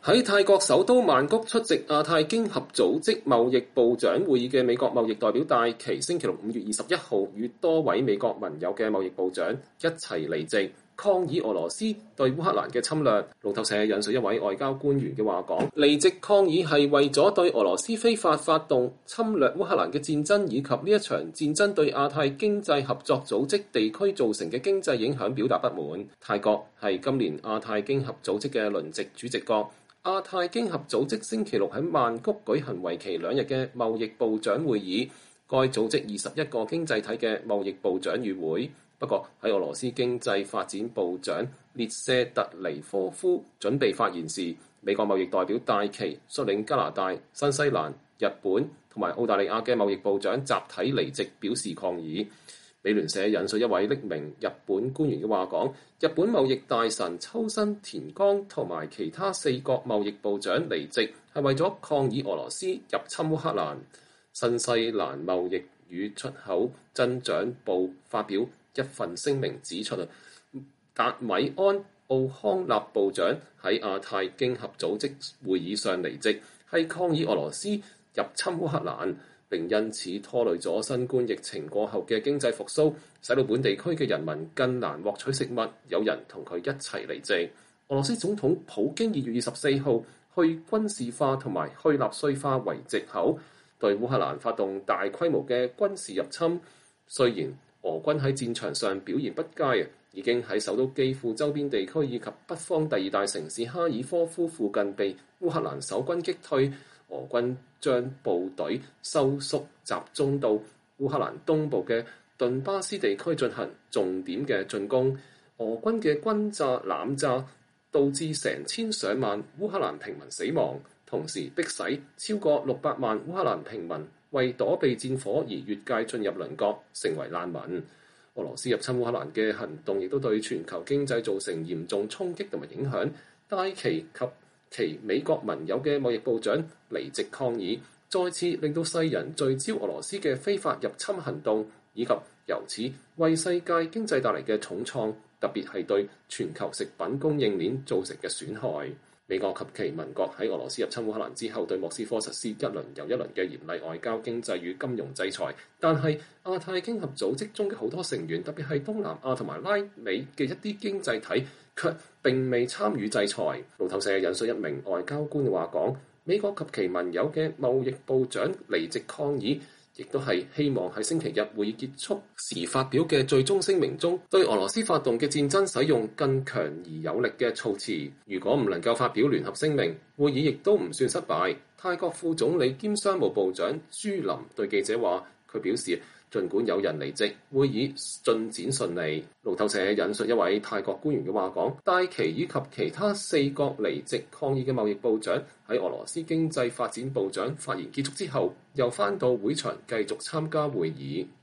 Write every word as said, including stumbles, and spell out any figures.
喺泰國首都曼谷出席亞太經合組織貿易部長會議嘅美國貿易代表戴琪，星期六五月二十一號與多位美國盟友嘅貿易部長一齊離席，抗議俄羅斯對烏克蘭嘅侵略。路透社引述一位外交官員嘅話講，離席抗議係為咗對俄羅斯非法發動侵略烏克蘭嘅戰爭，以及呢一場戰爭對亞太經濟合作組織地區造成嘅經濟影響表達不滿。泰國係今年亞太經合組織嘅輪值主席國。亞太經合組織星期六喺曼谷舉行為期兩日嘅貿易部長會議，該組織二十一個經濟體嘅貿易部長與會。不過喺俄羅斯經濟發展部長列謝特尼科夫準備發言時，美國貿易代表戴琪率領加拿大、新西蘭、日本同埋澳大利亞嘅貿易部長集體離席表示抗議。美聯社引述一位匿名日本官員嘅話講，日本貿易大臣秋生田剛同埋其他四國貿易部長離席係為咗抗議俄羅斯入侵烏克蘭。新西蘭貿易與出口增長部發表一份聲明指出，達米安奧康納部長喺亞太經合組織會議上離席，係抗議俄羅斯入侵烏克蘭，並因此拖累咗新冠疫情過後嘅經濟復甦，使到本地區嘅人民更難獲取食物。有人同佢一齊離席。俄羅斯總統普京二月二十四號去軍事化同埋去納粹化為藉口，對烏克蘭發動大規模嘅軍事入侵。雖然俄軍喺戰場上表現不佳，已經喺首都基輔周邊地區以及北方第二大城市哈爾科夫附近被烏克蘭守軍擊退。俄軍將部隊收縮，集中到烏克蘭東部嘅頓巴斯地區進行重點嘅進攻。俄軍嘅轟炸濫炸導致成千上萬烏克蘭平民死亡，同時迫使超過六百萬烏克蘭平民為躲避戰火而越界進入鄰國，成為難民。俄羅斯入侵烏克蘭嘅行動亦都對全球經濟造成嚴重衝擊同埋影響。戴琪及其美國盟友嘅貿易部長離席抗議，再次令到世人聚焦俄羅斯嘅非法入侵行動，以及由此為世界經濟帶嚟嘅重創，特別係對全球食品供應鏈造成嘅損害。美國及其盟國喺俄羅斯入侵烏克蘭之後，對莫斯科實施一輪又一輪嘅嚴厲外交、經濟與金融制裁，但係亞太經合組織中嘅好多成員，特別係東南亞同埋拉美嘅一啲經濟體，卻並未參與制裁。路透社引述一名外交官嘅話講，美國及其盟友嘅貿易部長離席抗議，亦都係希望喺星期日會議結束時發表嘅最終聲明中，對俄羅斯發動嘅戰爭使用更強而有力嘅措辭。如果唔能夠發表聯合聲明，會議亦都唔算失敗。泰國副總理兼商務部長朱林對記者話，佢表示，儘管有人離席，會議進展順利。路透社引述一位泰國官員嘅話講，戴琪以及其他四國離席抗議嘅貿易部長喺俄羅斯經濟發展部長發言結束之後，又返到會場繼續參加會議。